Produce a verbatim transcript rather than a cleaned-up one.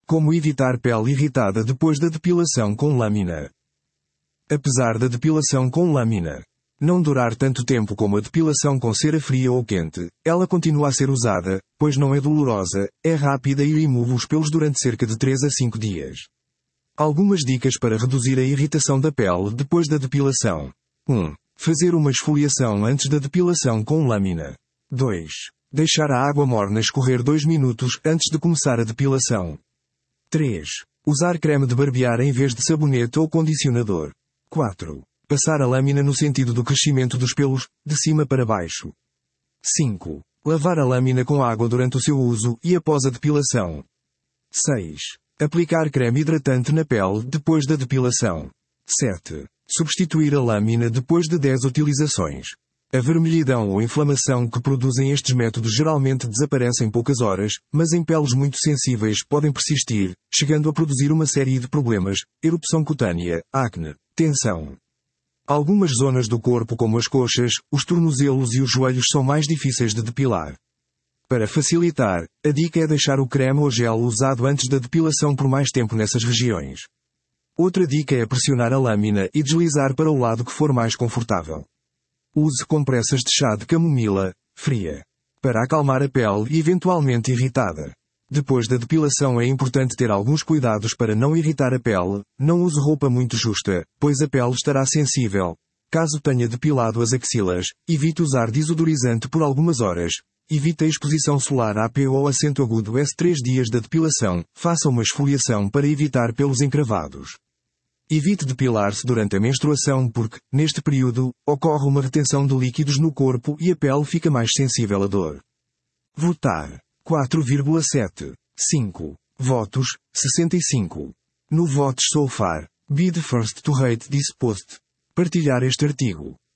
Como evitar pele irritada depois da depilação com lâmina? Apesar da depilação com lâmina não durar tanto tempo como a depilação com cera fria ou quente, ela continua a ser usada, pois não é dolorosa, é rápida e remove os pelos durante cerca de três a cinco dias. Algumas dicas para reduzir a irritação da pele depois da depilação. um. Fazer uma esfoliação antes da depilação com lâmina. dois. Deixar a água morna escorrer dois minutos antes de começar a depilação. três. Usar creme de barbear em vez de sabonete ou condicionador. quatro. Passar a lâmina no sentido do crescimento dos pelos, de cima para baixo. cinco. Lavar a lâmina com água durante o seu uso e após a depilação. seis. Aplicar creme hidratante na pele depois da depilação. sete. Substituir a lâmina depois de dez utilizações. A vermelhidão ou inflamação que produzem estes métodos geralmente desaparece em poucas horas, mas em peles muito sensíveis podem persistir, chegando a produzir uma série de problemas: erupção cutânea, acne, tensão. Algumas zonas do corpo, como as coxas, os tornozelos e os joelhos, são mais difíceis de depilar. Para facilitar, a dica é deixar o creme ou gel usado antes da depilação por mais tempo nessas regiões. Outra dica é pressionar a lâmina e deslizar para o lado que for mais confortável. Use compressas de chá de camomila, fria, para acalmar a pele e eventualmente irritada. Depois da depilação é importante ter alguns cuidados para não irritar a pele. Não use roupa muito justa, pois a pele estará sensível. Caso tenha depilado as axilas, evite usar desodorizante por algumas horas. Evite a exposição solar A P ou acento agudo S três dias da depilação. Faça uma esfoliação para evitar pelos encravados. Evite depilar-se durante a menstruação porque, neste período, ocorre uma retenção de líquidos no corpo e a pele fica mais sensível à dor. Votar. quatro vírgula sete. cinco. Votos, sessenta e cinco. No Votes So Far, be the first to rate this post. Partilhar este artigo.